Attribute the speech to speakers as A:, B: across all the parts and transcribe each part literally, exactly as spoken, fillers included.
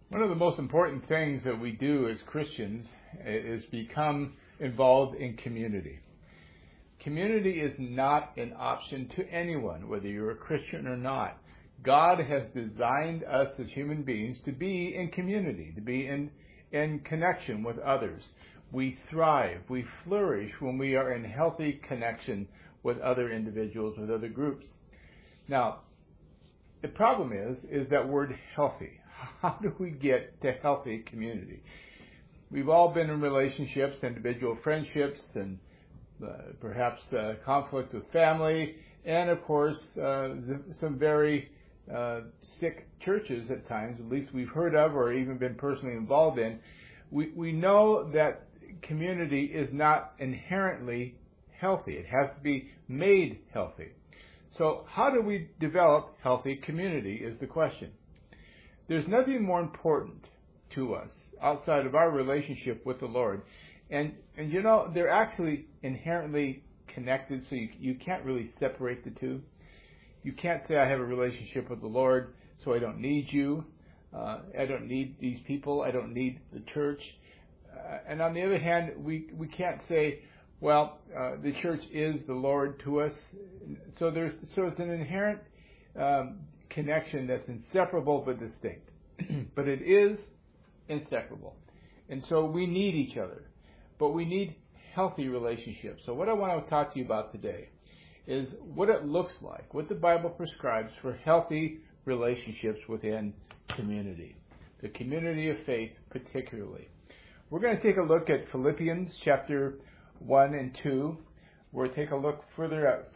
A: One of the most important things that we do as Christians is become involved in community. Community is not an option to anyone, whether you're a Christian or not. God has designed us as human beings to be in community, to be in, in connection with others. We thrive, we flourish when we are in healthy connection with other individuals, with other groups. Now, the problem is, is that word healthy. How do we get to healthy community? We've all been in relationships, individual friendships, and uh, perhaps uh, conflict with family, and of course, uh, some very uh, sick churches at times, at least we've heard of or even been personally involved in. We, we know that community is not inherently healthy. It has to be made healthy. So how do we develop healthy community is the question. There's nothing more important to us outside of our relationship with the Lord. And, and you know, they're actually inherently connected, so you, you can't really separate the two. You can't say, I have a relationship with the Lord, so I don't need you. Uh, I don't need these people. I don't need the church. Uh, and on the other hand, we, we can't say, well, uh, the church is the Lord to us. So there's so it's an inherent um, connection that's inseparable but distinct. But it is inseparable. And so we need each other. But we need healthy relationships. So what I want to talk to you about today is what it looks like, what the Bible prescribes for healthy relationships within community, the community of faith particularly. We're going to take a look at Philippians chapter one and two. We'll take a look further at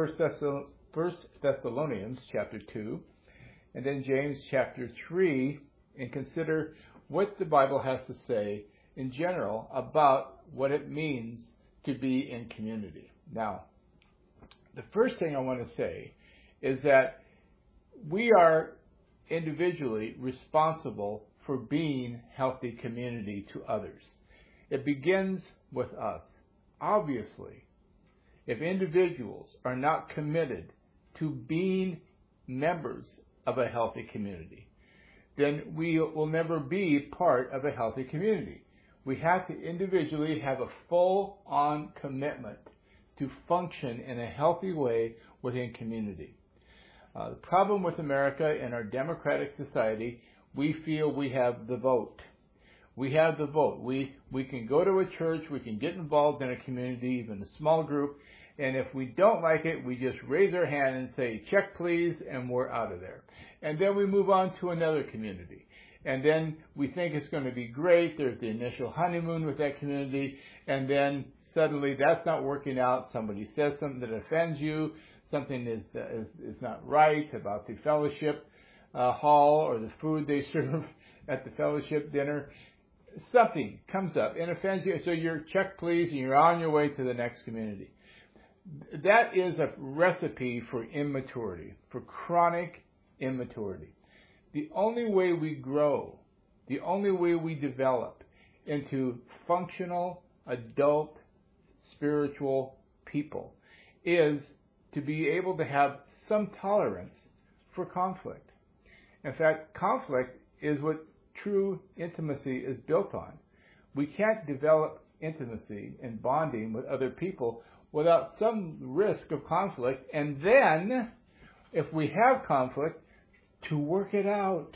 A: First Thessalonians chapter two, and then James chapter three, and consider what the Bible has to say in general about what it means to be in community. Now, the first thing I want to say is that we are individually responsible for being healthy community to others. It begins with us. Obviously, if individuals are not committed to being members of a healthy community, then we will never be part of a healthy community. We have to individually have a full-on commitment to function in a healthy way within community. Uh, the problem with America and our democratic society, we feel we have the vote. We have the vote. We we can go to a church, we can get involved in a community, even a small group, and if we don't like it, we just raise our hand and say, check please, and we're out of there. And then we move on to another community. And then we think it's going to be great. There's the initial honeymoon with that community, and then suddenly that's not working out. Somebody says something that offends you. Something is is, is not right about the fellowship uh, hall or the food they serve at the fellowship dinner. Something comes up and offends you, so you're check please, and you're on your way to the next community. That is a recipe for immaturity, for chronic immaturity. The only way we grow, the only way we develop into functional, adult, spiritual people is to be able to have some tolerance for conflict. In fact, conflict is what true intimacy is built on. We can't develop intimacy and bonding with other people without some risk of conflict, and then, if we have conflict, to work it out,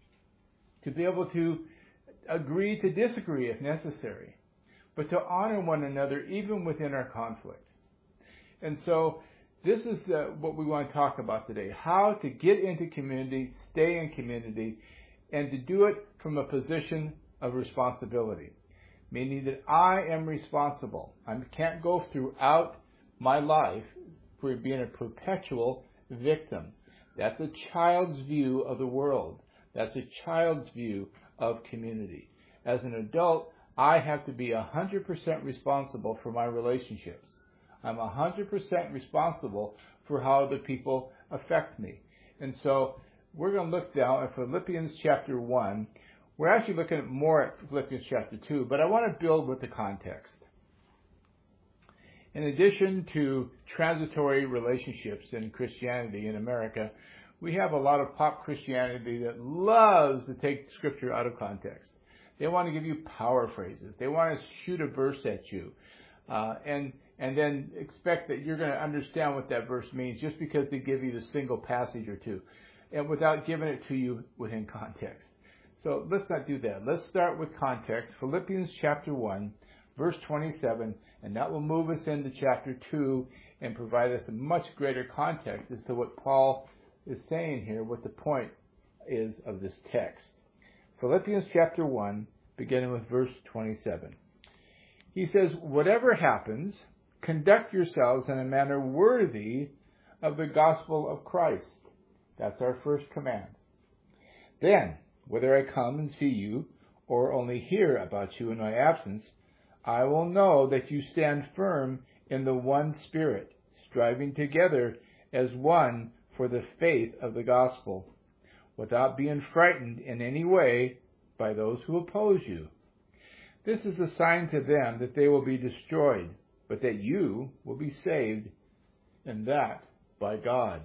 A: to be able to agree to disagree if necessary, but to honor one another even within our conflict. And so this is uh, what we want to talk about today, how to get into community, stay in community, and to do it from a position of responsibility, meaning that I am responsible. I can't go throughout my life for being a perpetual victim. That's a child's view of the world. That's a child's view of community. As an adult, I have to be one hundred percent responsible for my relationships. I'm one hundred percent responsible for how the people affect me. And so we're going to look now at Philippians chapter one. We're actually looking more at Philippians chapter two, but I want to build with the context. In addition to transitory relationships in Christianity in America, We have a lot of pop Christianity that loves to take Scripture out of context. They want to give you power phrases. They want to shoot a verse at you, uh, and and then expect that you're going to understand what that verse means just because they give you the single passage or two, and without giving it to you within context. So let's not do that. Let's start with context. Philippians chapter one, verse twenty-seven, and that will move us into chapter two and provide us a much greater context as to what Paul is saying here, what the point is of this text. Philippians chapter one, beginning with verse twenty-seven. He says, "Whatever happens, conduct yourselves in a manner worthy of the gospel of Christ." That's our first command. "Then, whether I come and see you or only hear about you in my absence, I will know that you stand firm in the one Spirit, striving together as one for the faith of the gospel, without being frightened in any way by those who oppose you. This is a sign to them that they will be destroyed, but that you will be saved, and that by God.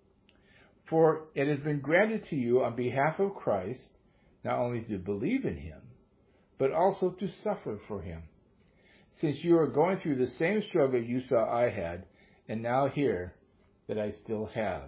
A: For it has been granted to you on behalf of Christ not only to believe in him, but also to suffer for him, since you are going through the same struggle you saw I had, and now hear that I still have.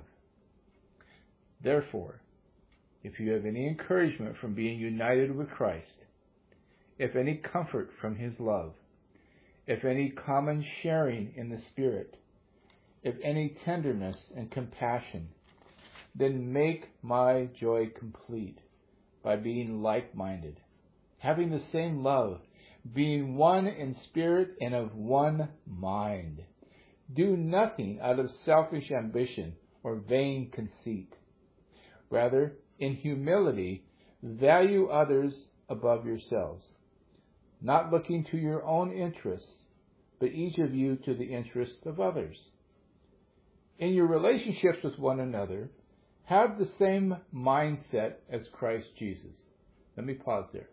A: Therefore, if you have any encouragement from being united with Christ, if any comfort from his love, if any common sharing in the Spirit, if any tenderness and compassion, then make my joy complete by being like-minded, having the same love, being one in spirit and of one mind. Do nothing out of selfish ambition or vain conceit. Rather, in humility, value others above yourselves, not looking to your own interests, but each of you to the interests of others. In your relationships with one another, have the same mindset as Christ Jesus." Let me pause there.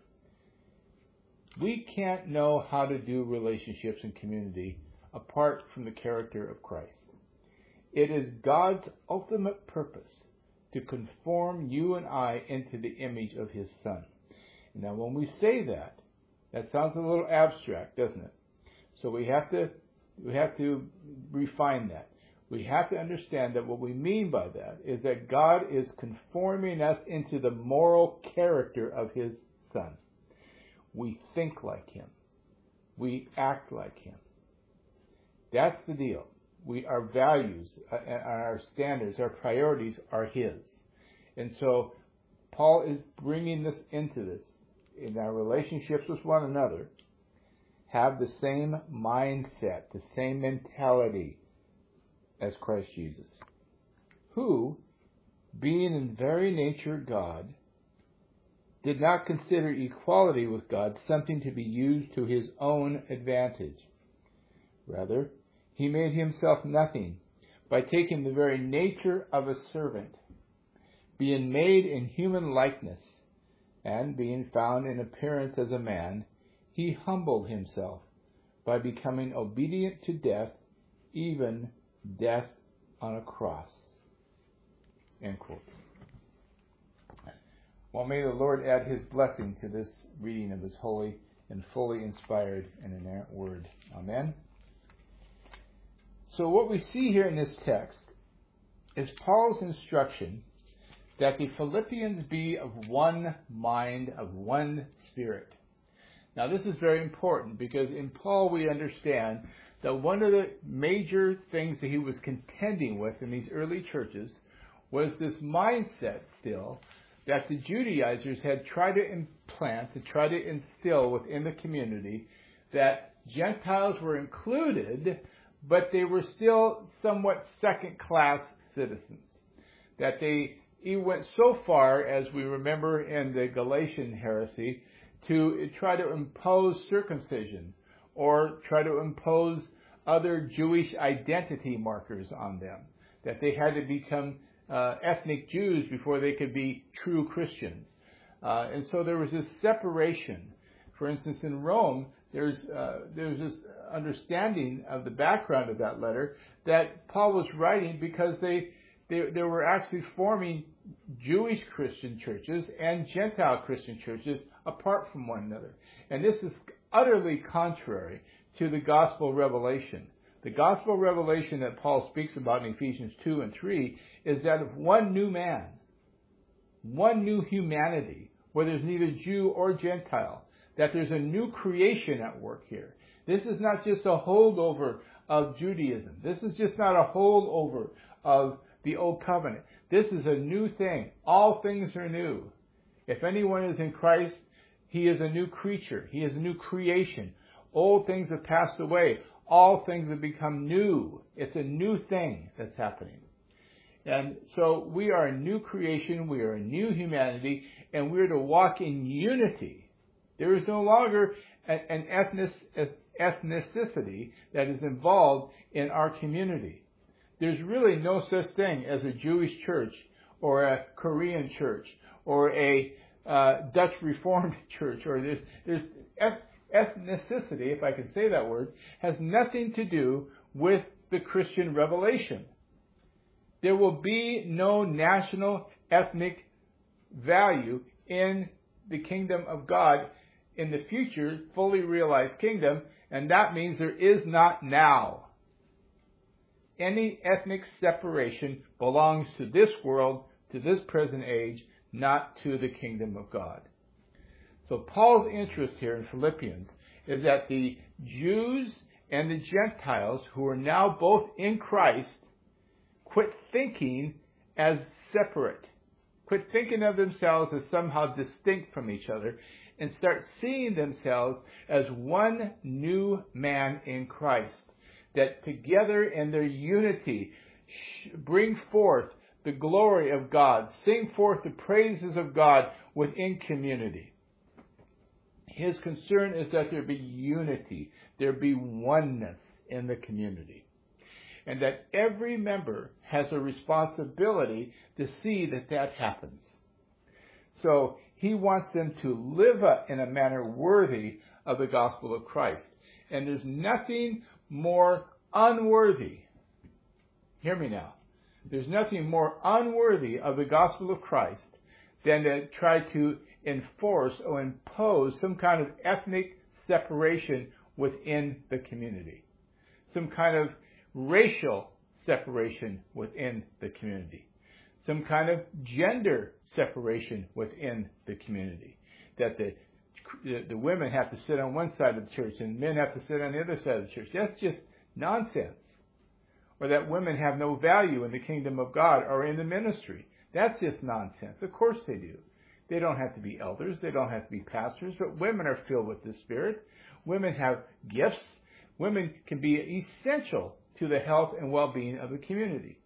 A: We can't know how to do relationships and community apart from the character of Christ. It is God's ultimate purpose to conform you and I into the image of his Son. Now, when we say that, that sounds a little abstract, doesn't it? So we have to we have to refine that. We have to understand that what we mean by that is that God is conforming us into the moral character of his Son. We think like him. We act like him. That's the deal. We, our values, uh, our standards, our priorities are his. And so Paul is bringing this into this. In our relationships with one another, have the same mindset, the same mentality as Christ Jesus, who, being in very nature God, did not consider equality with God something to be used to his own advantage. Rather, he made himself nothing by taking the very nature of a servant, being made in human likeness, and being found in appearance as a man, he humbled himself by becoming obedient to death, even death on a cross. End quote. Well, may the Lord add his blessing to this reading of his holy and fully inspired and inerrant word. Amen. So what we see here in this text is Paul's instruction that the Philippians be of one mind, of one spirit. Now this is very important because in Paul we understand that one of the major things that he was contending with in these early churches was this mindset still that the Judaizers had tried to implant, to try to instill within the community, that Gentiles were included, but they were still somewhat second-class citizens. That they he went so far, as we remember in the Galatian heresy, to try to impose circumcision or try to impose other Jewish identity markers on them. That they had to become uh, ethnic Jews before they could be true Christians. Uh, and so there was this separation. For instance, in Rome, there's uh, there's this understanding of the background of that letter that Paul was writing because they they, they were actually forming Jewish Christian churches and Gentile Christian churches apart from one another. And this is utterly contrary to the gospel revelation. The gospel revelation that Paul speaks about in Ephesians two and three is that of one new man, one new humanity, where there's neither Jew or Gentile, that there's a new creation at work here. This is not just a holdover of Judaism. This is just not a holdover of the Old Covenant. This is a new thing. All things are new. If anyone is in Christ, he is a new creature. He is a new creation. Old things have passed away. All things have become new. It's a new thing that's happening. And so we are a new creation. We are a new humanity. And we're to walk in unity. There is no longer an ethnic, ethnicity that is involved in our community. There's really no such thing as a Jewish church or a Korean church or a uh, Dutch Reformed church. Or there's, there's ethnicity, if I can say that word, has nothing to do with the Christian revelation. There will be no national ethnic value in the kingdom of God in the future, fully realized kingdom, and that means there is not now. Any ethnic separation belongs to this world, to this present age, not to the kingdom of God. So Paul's interest here in Philippians is that the Jews and the Gentiles who are now both in Christ quit thinking as separate. Quit thinking of themselves as somehow distinct from each other and start seeing themselves as one new man in Christ. That together in their unity bring forth the glory of God, sing forth the praises of God within community. His concern is that there be unity, there be oneness in the community. And that every member has a responsibility to see that that happens. So he wants them to live in a manner worthy of the gospel of Christ. And there's nothing more unworthy. Hear me now. There's nothing more unworthy of the gospel of Christ than to try to enforce or impose some kind of ethnic separation within the community. Some kind of racial separation within the community. Some kind of gender separation within the community. That the the women have to sit on one side of the church and men have to sit on the other side of the church. That's just nonsense. Or that women have no value in the kingdom of God or in the ministry. That's just nonsense. Of course they do. They don't have to be elders. They don't have to be pastors. But women are filled with the Spirit. Women have gifts. Women can be essential to the health and well-being of the community.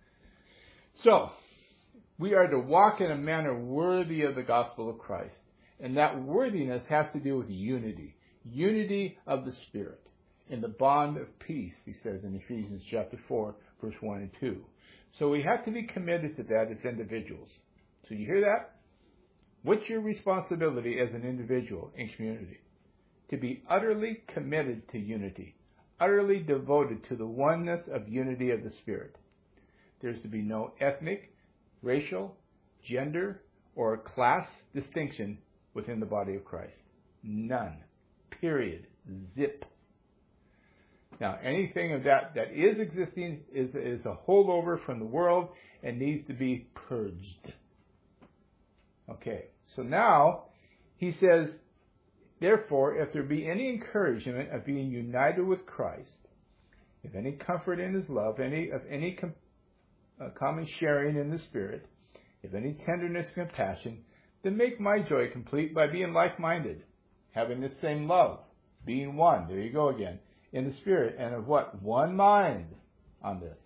A: So, we are to walk in a manner worthy of the gospel of Christ. And that worthiness has to do with unity. Unity of the Spirit. In the bond of peace, he says in Ephesians chapter four, verse one and two. So we have to be committed to that as individuals. So you hear that? What's your responsibility as an individual in community? To be utterly committed to unity. Utterly devoted to the oneness of unity of the Spirit. There's to be no ethnic, racial, gender, or class distinction within the body of Christ. None. Period. Zip. Now, anything of that that is existing is, is a holdover from the world and needs to be purged. Okay, so now he says, therefore, if there be any encouragement of being united with Christ, if any comfort in his love, any of any com, uh, common sharing in the Spirit, if any tenderness and compassion, then make my joy complete by being like-minded, having the same love, being one. There you go again. In the Spirit, and of what? One mind on this.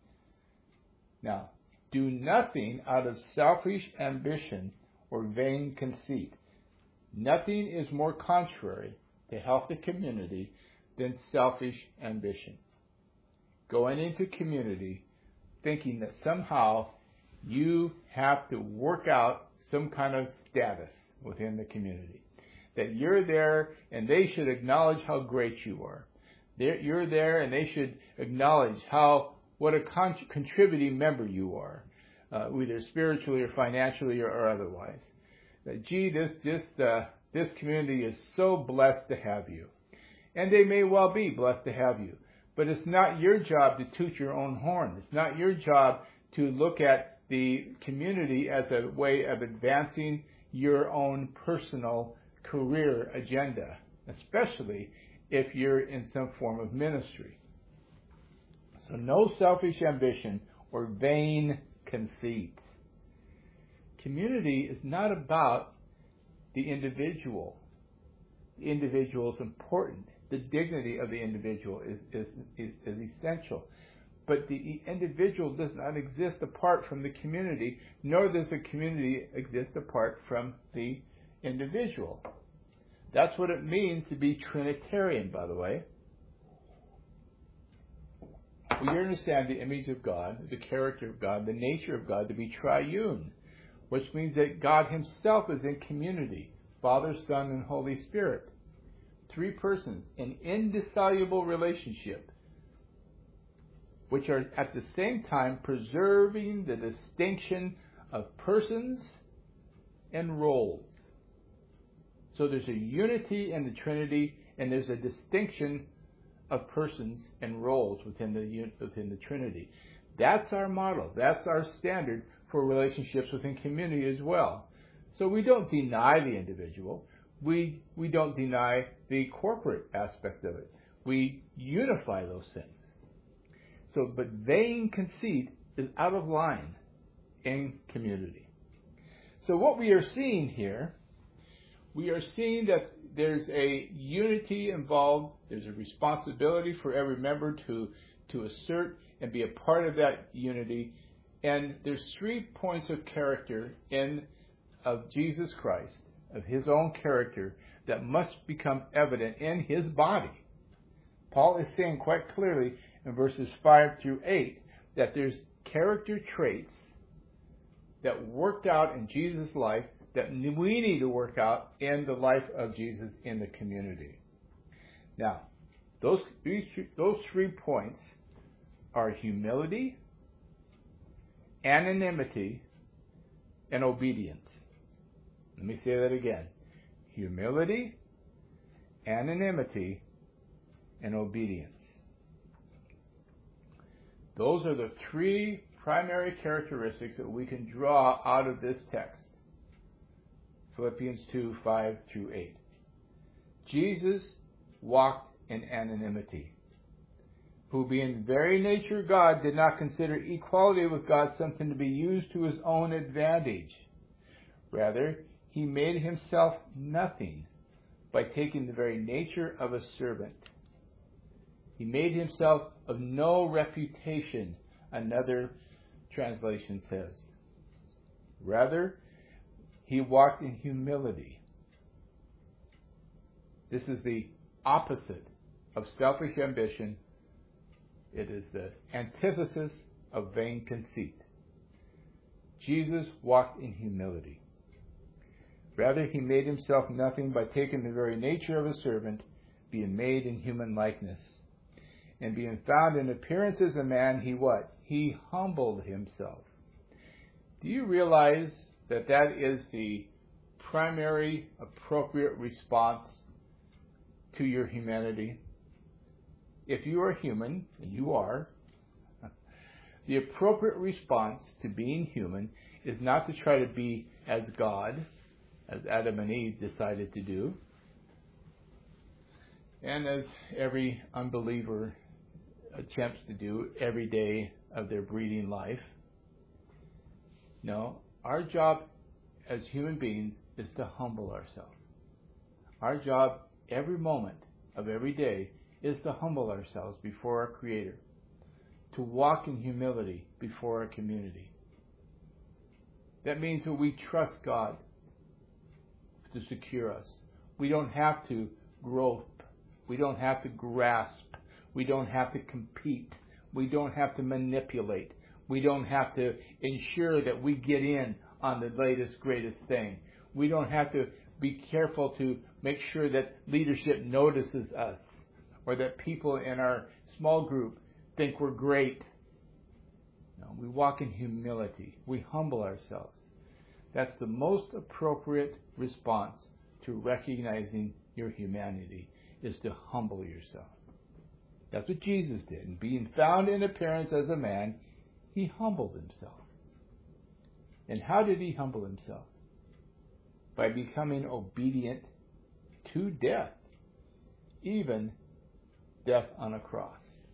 A: Now, do nothing out of selfish ambition or vain conceit. Nothing is more contrary to healthy community than selfish ambition. Going into community thinking that somehow you have to work out some kind of status within the community. That you're there and they should acknowledge how great you are. You're there and they should acknowledge how what a con- contributing member you are, uh, either spiritually or financially or, or otherwise. That, gee, this this uh, this community is so blessed to have you, and they may well be blessed to have you. But it's not your job to toot your own horn. It's not your job to look at the community as a way of advancing your own personal career agenda, especially if you're in some form of ministry. So no selfish ambition or vain conceit. Community is not about the individual. The individual is important. The dignity of the individual is, is, is, is essential. But the individual does not exist apart from the community, nor does the community exist apart from the individual. That's what it means to be Trinitarian, by the way. We understand the image of God, the character of God, the nature of God to be triune, which means that God himself is in community, Father, Son, and Holy Spirit. Three persons, an indissoluble relationship, which are at the same time preserving the distinction of persons and roles. So there's a unity in the Trinity, and there's a distinction of persons and roles within the within the Trinity. That's our model. That's our standard for relationships within community as well. So we don't deny the individual. We we don't deny the corporate aspect of it. We unify those things. So, but vain conceit is out of line in community. So what we are seeing here, we are seeing that there's a unity involved. There's a responsibility for every member to, to assert and be a part of that unity. And there's three points of character in of Jesus Christ, of his own character, that must become evident in his body. Paul is saying quite clearly in verses five through eight that there's character traits that worked out in Jesus' life that we need to work out in the life of Jesus in the community. Now, those, those three points are humility, anonymity, and obedience. Let me say that again. Humility, anonymity, and obedience. Those are the three primary characteristics that we can draw out of this text. Philippians two, five through eight. Jesus walked in anonymity, who being very nature God did not consider equality with God something to be used to his own advantage. Rather, he made himself nothing by taking the very nature of a servant. He made himself of no reputation, another translation says. Rather, he walked in humility. This is the opposite of selfish ambition. It is the antithesis of vain conceit. Jesus walked in humility. Rather, he made himself nothing by taking the very nature of a servant, being made in human likeness. And being found in appearance as a man, he what? He humbled himself. Do you realize that that is the primary appropriate response to your humanity? If you are human, and you are, the appropriate response to being human is not to try to be as God, as Adam and Eve decided to do, and as every unbeliever attempts to do every day of their breathing life. No, our job as human beings is to humble ourselves. Our job every moment of every day is to humble ourselves before our Creator, to walk in humility before our community. That means that we trust God to secure us. We don't have to grope. We don't have to grasp. We don't have to compete. We don't have to manipulate. We don't have to ensure that we get in on the latest, greatest thing. We don't have to be careful to make sure that leadership notices us or that people in our small group think we're great No, we walk in humility. We humble ourselves. That's the most appropriate response to recognizing your humanity, is to humble yourself. That's what Jesus did. And being found in appearance as a man, he humbled himself. And how did he humble himself? By becoming obedient to death, even death on a cross.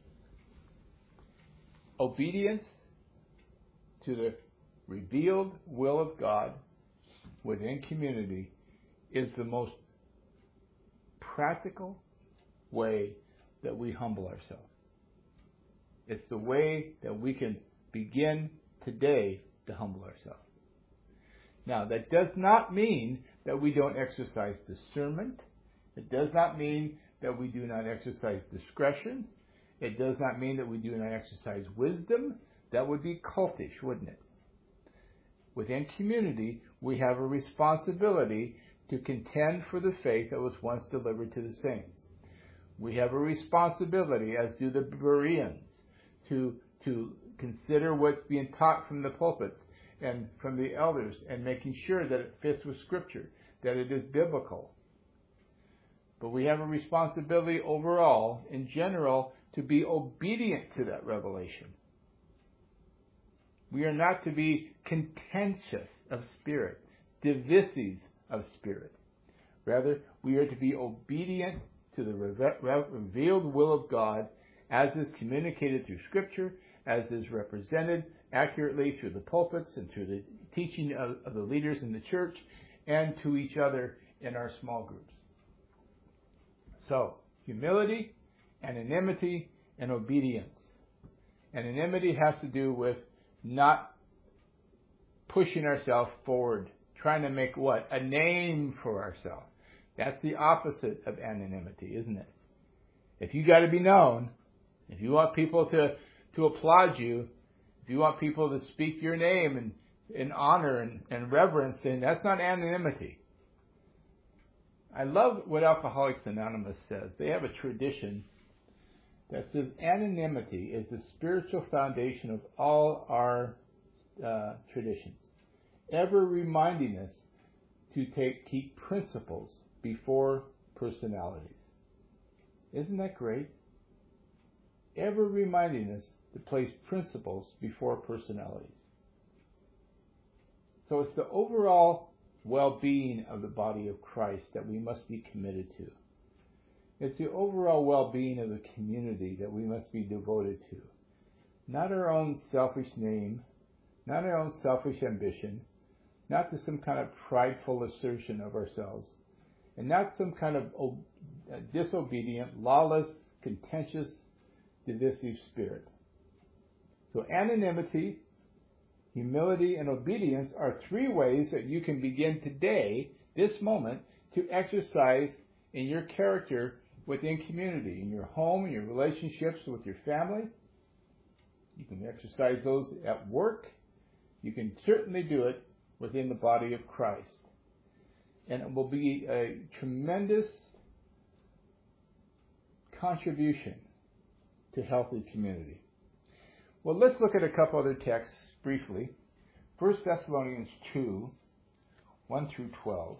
A: Obedience to the revealed will of God within community is the most practical way that we humble ourselves. It's the way that we can begin today to humble ourselves. Now, that does not mean that we don't exercise discernment. It does not mean that we do not exercise discretion. It does not mean that we do not exercise wisdom. That would be cultish, wouldn't it? Within community, we have a responsibility to contend for the faith that was once delivered to the saints. We have a responsibility, as do the Bereans, to, to consider what's being taught from the pulpits and from the elders, and making sure that it fits with Scripture, that it is biblical. But we have a responsibility overall, in general, to be obedient to that revelation. We are not to be contentious of spirit, divisive of spirit. Rather, we are to be obedient to the revealed will of God as is communicated through Scripture, as is represented accurately through the pulpits and through the teaching of, of the leaders in the church, and to each other in our small groups. So, humility, anonymity, and obedience. Anonymity has to do with not pushing ourselves forward, trying to make what? A name for ourselves. That's the opposite of anonymity, isn't it? If you got to be known, if you want people to, to applaud you, if you want people to speak your name in, in honor and, and reverence, then that's not anonymity. I love what Alcoholics Anonymous says. They have a tradition that says anonymity is the spiritual foundation of all our uh, traditions, ever reminding us to take keep principles before personalities. Isn't that great? Ever reminding us to place principles before personalities. So it's the overall well-being of the body of Christ that we must be committed to. It's the overall well-being of the community that we must be devoted to. Not our own selfish name, not our own selfish ambition, not to some kind of prideful assertion of ourselves, and not some kind of disobedient, lawless, contentious, divisive spirit. So anonymity, humility, and obedience are three ways that you can begin today, this moment, to exercise in your character within community, in your home, in your relationships with your family. You can exercise those at work. You can certainly do it within the body of Christ. And it will be a tremendous contribution to healthy community. Well, let's look at a couple other texts briefly. First Thessalonians two, one through twelve.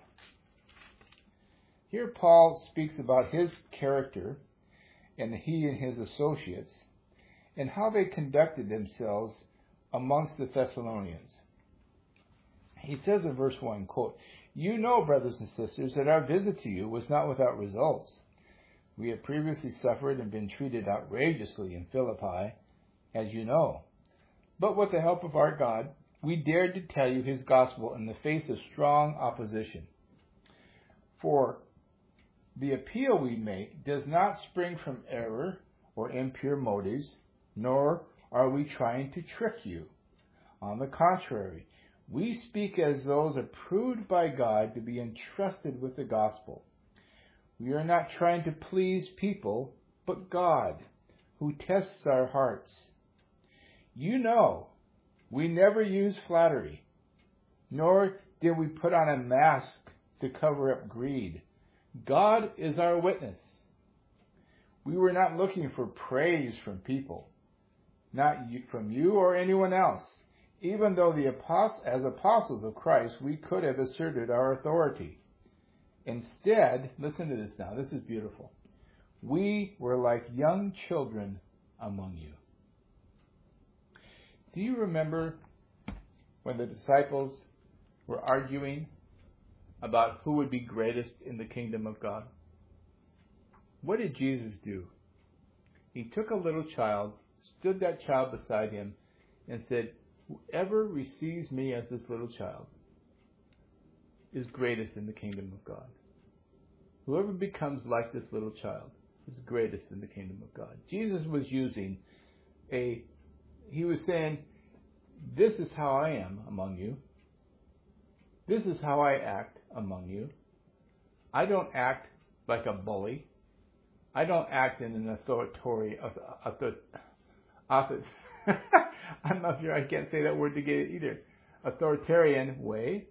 A: Here Paul speaks about his character, and he and his associates, and how they conducted themselves amongst the Thessalonians. He says in verse one, quote, "You know, brothers and sisters, that our visit to you was not without results. We had previously suffered and been treated outrageously in Philippi, as you know. But with the help of our God, we dared to tell you his gospel in the face of strong opposition. For the appeal we make does not spring from error or impure motives, nor are we trying to trick you. On the contrary, we speak as those approved by God to be entrusted with the gospel. We are not trying to please people, but God, who tests our hearts. You know, we never use flattery, nor did we put on a mask to cover up greed. God is our witness. We were not looking for praise from people, not you, from you or anyone else. Even though the apost- as apostles of Christ, we could have asserted our authority. Instead, listen to this now, this is beautiful. We were like young children among you. Do you remember when the disciples were arguing about who would be greatest in the kingdom of God? What did Jesus do? He took a little child, stood that child beside him, and said, whoever receives me as this little child is greatest in the kingdom of God. Whoever becomes like this little child is greatest in the kingdom of God. Jesus was using a, he was saying, this is how I am among you. This is how I act among you. I don't act like a bully. I don't act in an authoritarian, author, author, I'm not sure, I can't say that word together either, authoritarian way.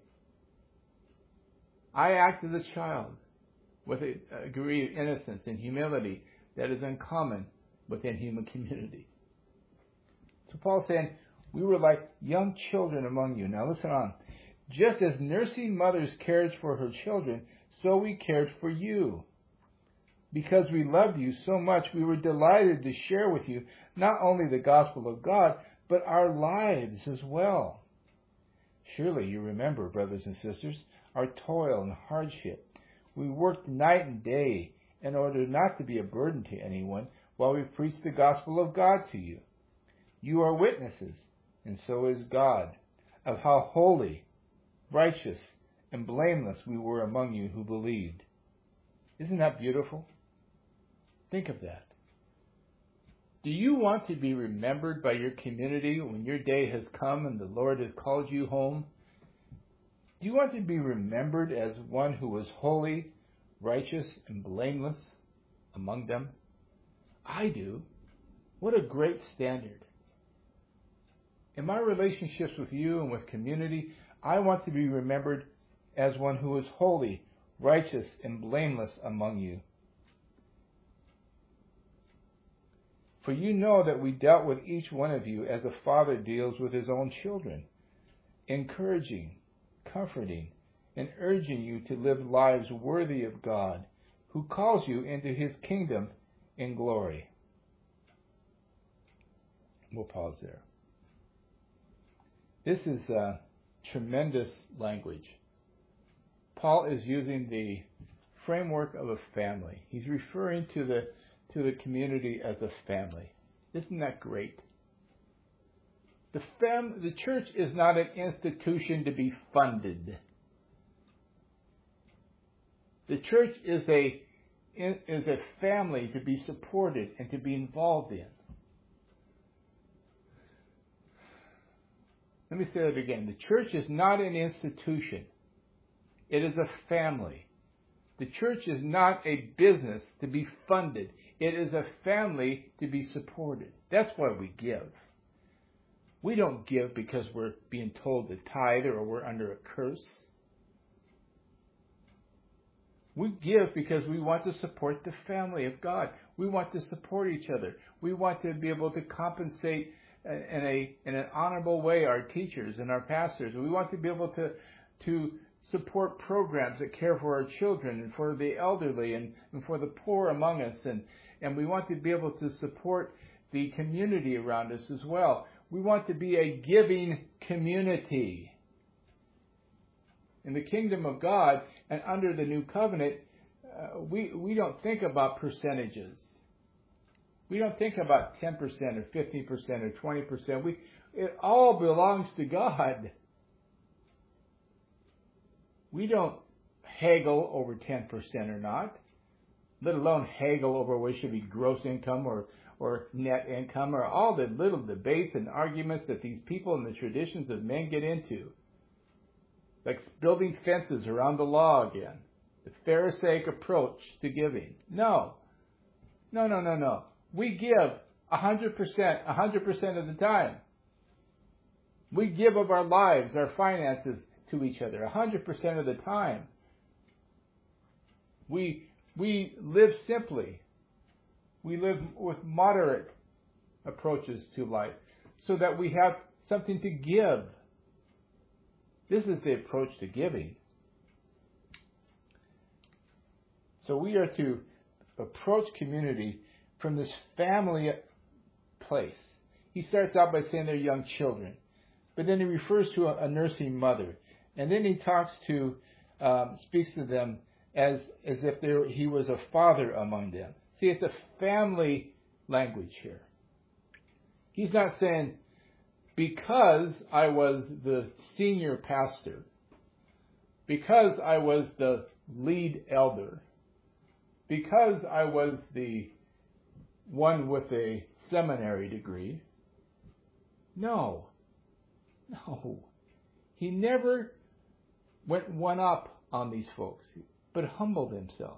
A: I act as a child with a, a degree of innocence and humility that is uncommon within human community. So Paul's saying, we were like young children among you. Now listen on. Just as nursing mothers cares for her children, so we cared for you. Because we loved you so much, we were delighted to share with you not only the gospel of God, but our lives as well. Surely you remember, brothers and sisters, our toil and hardship. We worked night and day in order not to be a burden to anyone while we preached the gospel of God to you. You are witnesses, and so is God, of how holy, righteous, and blameless we were among you who believed. Isn't that beautiful? Think of that. Do you want to be remembered by your community when your day has come and the Lord has called you home? Do you want to be remembered as one who was holy, righteous, and blameless among them? I do. What a great standard. In my relationships with you and with community, I want to be remembered as one who is holy, righteous, and blameless among you. For you know that we dealt with each one of you as a father deals with his own children, encouraging, comforting, and urging you to live lives worthy of God, who calls you into his kingdom in glory. We'll pause there. This is uh, tremendous language. Paul is using the framework of a family. He's referring to the to the community as a family. Isn't that great? The fam the church is not an institution to be funded. The church is a is a family to be supported and to be involved in. Let me say that again. The church is not an institution. It is a family. The church is not a business to be funded. It is a family to be supported. That's why we give. We don't give because we're being told to tithe or we're under a curse. We give because we want to support the family of God. We want to support each other. We want to be able to compensate in a in an honorable way our teachers and our pastors. We want to be able to to support programs that care for our children and for the elderly and, and for the poor among us. And, and we want to be able to support the community around us as well. We want to be a giving community. In the kingdom of God and under the new covenant, uh, we, we don't think about percentages. We don't think about ten percent or fifteen percent or twenty percent. We, it all belongs to God. We don't haggle over ten percent or not, let alone haggle over what should be gross income or, or net income or all the little debates and arguments that these people in the traditions of men get into. Like building fences around the law again. The Pharisaic approach to giving. No. No, no, no, no. We give one hundred percent, one hundred percent of the time. We give of our lives, our finances to each other one hundred percent of the time. We we live simply. We live with moderate approaches to life so that we have something to give. This is the approach to giving. So we are to approach community from this family place. He starts out by saying they're young children, but then he refers to a, a nursing mother, and then he talks to, um, speaks to them as as if there, he was a father among them. See, it's a family language here. He's not saying, because I was the senior pastor, because I was the lead elder, because I was the one with a seminary degree. No. No. He never went one up on these folks, but humbled himself.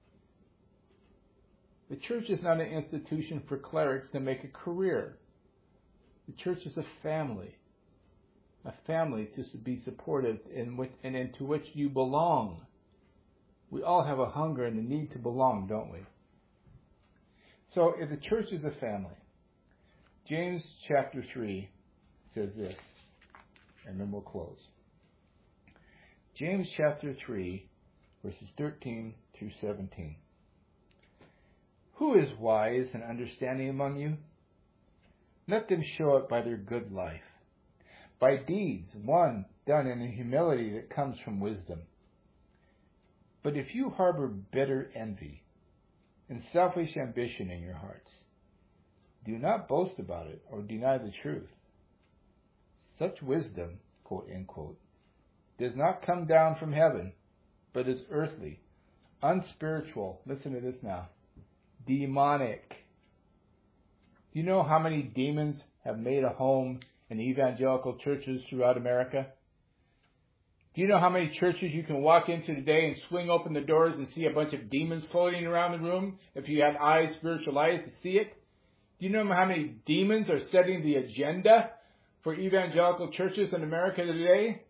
A: The church is not an institution for clerics to make a career. The church is a family. A family to be supported in which, and into which you belong. We all have a hunger and a need to belong, don't we? So if the church is a family, James chapter three says this, and then we'll close. James chapter three, verses thirteen through seventeen. Who is wise and understanding among you? Let them show it by their good life, by deeds, one done in a humility that comes from wisdom. But if you harbor bitter envy and selfish ambition in your hearts, do not boast about it or deny the truth. Such wisdom, quote unquote, does not come down from heaven, but is earthly, unspiritual. Listen to this now. Demonic. Do you know how many demons have made a home in evangelical churches throughout America? Do you know how many churches you can walk into today and swing open the doors and see a bunch of demons floating around the room if you have eyes, spiritual eyes to see it? Do you know how many demons are setting the agenda for evangelical churches in America today?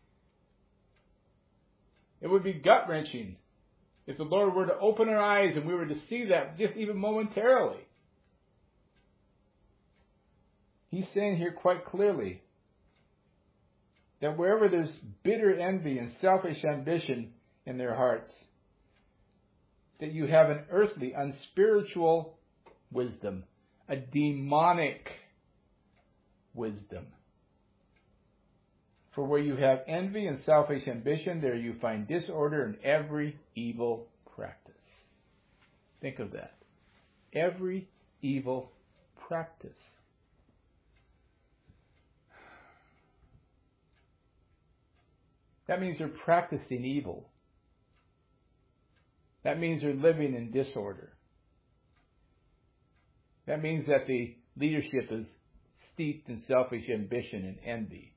A: It would be gut-wrenching if the Lord were to open our eyes and we were to see that just even momentarily. He's saying here quite clearly that wherever there's bitter envy and selfish ambition in their hearts, that you have an earthly, unspiritual wisdom, a demonic wisdom. For where you have envy and selfish ambition, there you find disorder and every evil practice. Think of that. Every evil practice. That means they're practicing evil. That means they're living in disorder. That means that the leadership is steeped in selfish ambition and envy.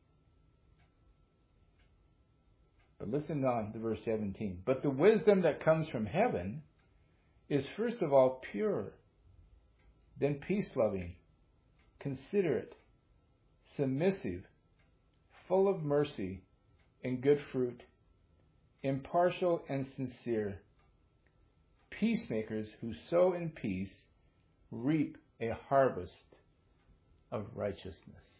A: But listen on to verse seventeen. But the wisdom that comes from heaven is first of all pure, then peace-loving, considerate, submissive, full of mercy and good fruit, impartial and sincere, peacemakers who sow in peace reap a harvest of righteousness.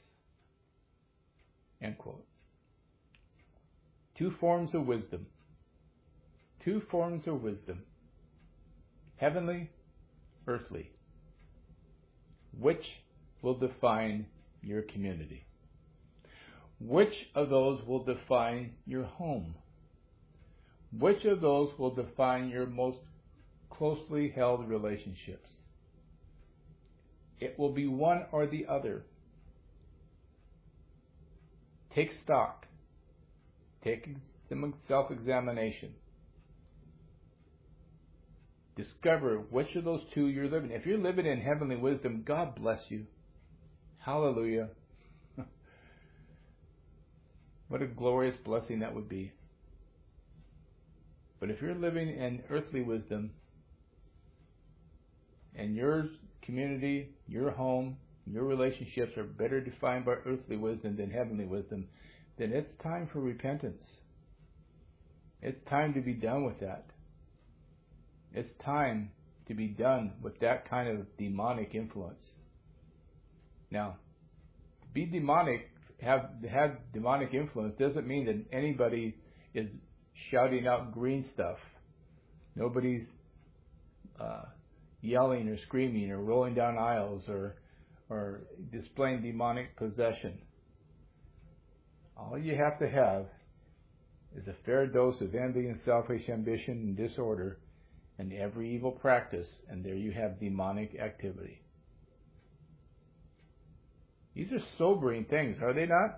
A: End quote. Two forms of wisdom. Two forms of wisdom. Heavenly, earthly. Which will define your community? Which of those will define your home? Which of those will define your most closely held relationships? It will be one or the other. Take stock. Take some self-examination. Discover which of those two you're living. If you're living in heavenly wisdom, God bless you. Hallelujah. What a glorious blessing that would be. But if you're living in earthly wisdom, and your community, your home, your relationships are better defined by earthly wisdom than heavenly wisdom, then it's time for repentance. It's time to be done with that. It's time to be done with that kind of demonic influence. Now, to be demonic, have have demonic influence, doesn't mean that anybody is shouting out green stuff. Nobody's uh, yelling or screaming or rolling down aisles or or displaying demonic possession. All you have to have is a fair dose of envy and selfish ambition and disorder and every evil practice, and there you have demonic activity. These are sobering things, are they not?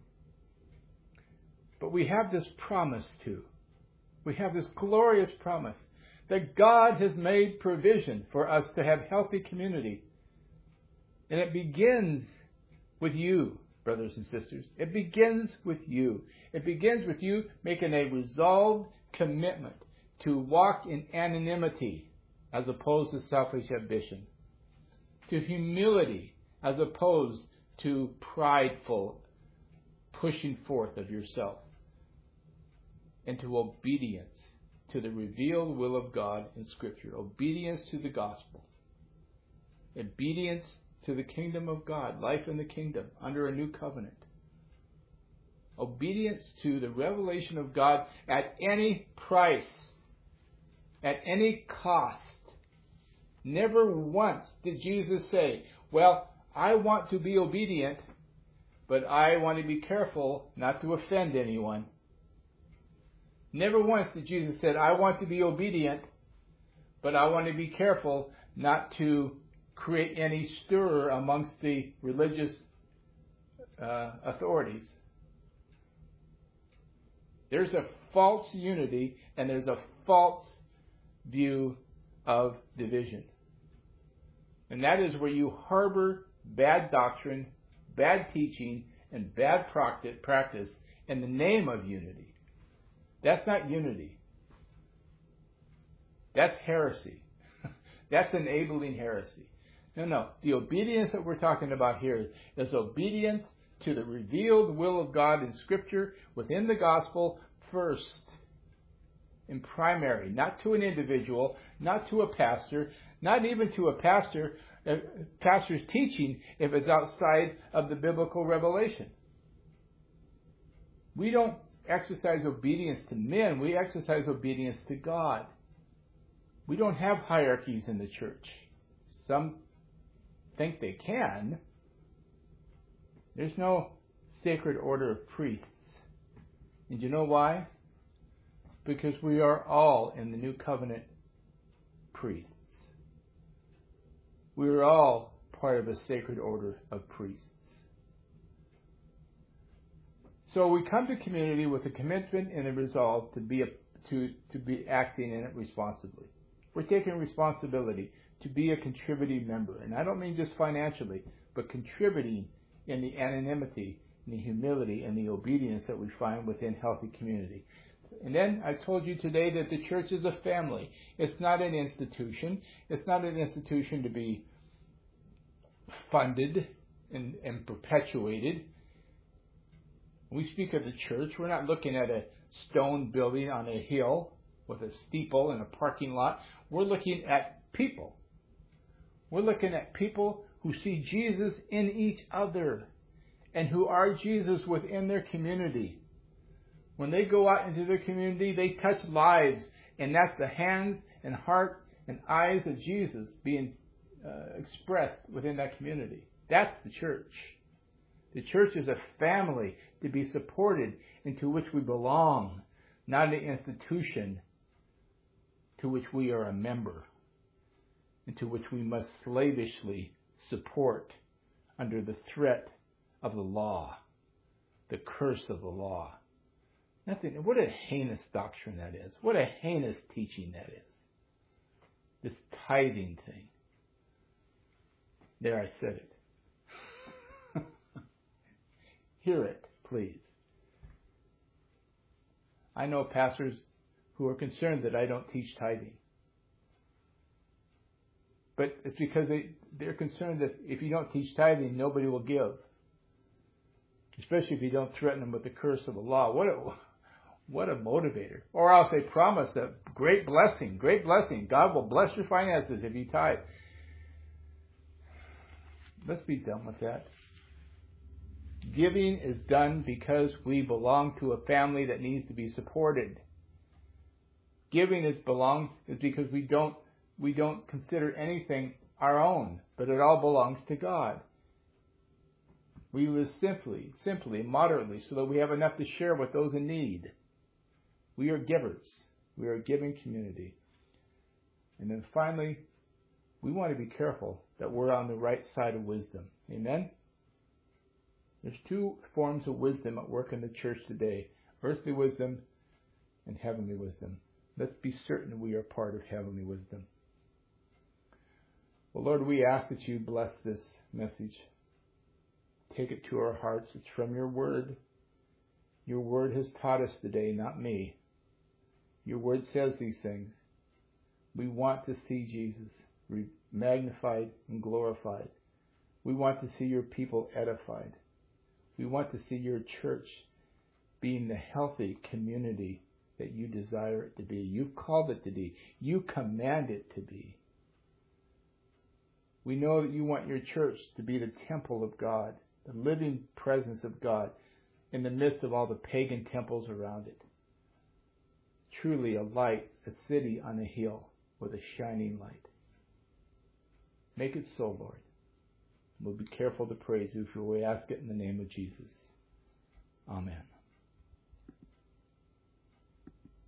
A: But we have this promise too. We have this glorious promise that God has made provision for us to have healthy community. And it begins with you, brothers and sisters. It begins with you. It begins with you making a resolved commitment to walk in anonymity as opposed to selfish ambition, to humility as opposed to prideful pushing forth of yourself, and to obedience to the revealed will of God in Scripture, obedience to the gospel, obedience to the kingdom of God, life in the kingdom under a new covenant, obedience to the revelation of God at any price, at any cost. Never once did Jesus say, well, I want to be obedient, but I want to be careful not to offend anyone. Never once did Jesus say, I want to be obedient, but I want to be careful not to create any stir amongst the religious uh, authorities. There's a false unity and there's a false view of division. And that is where you harbor bad doctrine, bad teaching, and bad practice in the name of unity. That's not unity. That's heresy. That's enabling heresy. No, no. The obedience that we're talking about here is obedience to the revealed will of God in Scripture within the gospel first, in primary, not to an individual, not to a pastor, not even to a pastor, a pastor's teaching if it's outside of the biblical revelation. We don't exercise obedience to men, we exercise obedience to God. We don't have hierarchies in the church. Some think they can. There's no sacred order of priests. And you know why? Because we are all in the new covenant priests. We are all part of a sacred order of priests. So we come to community with a commitment and a resolve to be a, to, to be acting in it responsibly. We're taking responsibility to be a contributing member. And I don't mean just financially, but contributing in the anonymity, in the humility, and the obedience that we find within healthy community. And then I told you today that the church is a family. It's not an institution. It's not an institution to be funded and, and perpetuated. When we speak of the church, we're not looking at a stone building on a hill with a steeple and a parking lot. We're looking at people. We're looking at people who see Jesus in each other and who are Jesus within their community. When they go out into their community, they touch lives, and that's the hands and heart and eyes of Jesus being uh, expressed within that community. That's the church. The church is a family to be supported into which we belong, not an institution to which we are a member, into which we must slavishly support under the threat of the law, the curse of the law. Nothing. What a heinous doctrine that is. What a heinous teaching that is. This tithing thing. There, I said it. Hear it, please. I know pastors who are concerned that I don't teach tithing. But it's because they, they're concerned that if you don't teach tithing, nobody will give. Especially if you don't threaten them with the curse of the law. What a, what a motivator. Or else they promise that great blessing, great blessing. God will bless your finances if you tithe. Let's be done with that. Giving is done because we belong to a family that needs to be supported. Giving is belongs is because we don't we don't consider anything our own, but it all belongs to God. We live simply, simply, moderately, so that we have enough to share with those in need. We are givers. We are a giving community. And then finally, we want to be careful that we're on the right side of wisdom. Amen? There's two forms of wisdom at work in the church today. Earthly wisdom and heavenly wisdom. Let's be certain we are part of heavenly wisdom. Well, Lord, we ask that you bless this message. Take it to our hearts. It's from your word. Your word has taught us today, not me. Your word says these things. We want to see Jesus magnified and glorified. We want to see your people edified. We want to see your church being the healthy community that you desire it to be. You've called it to be. You command it to be. We know that you want your church to be the temple of God, the living presence of God in the midst of all the pagan temples around it. Truly a light, a city on a hill with a shining light. Make it so, Lord. We'll be careful to praise you, for we ask it in the name of Jesus. Amen.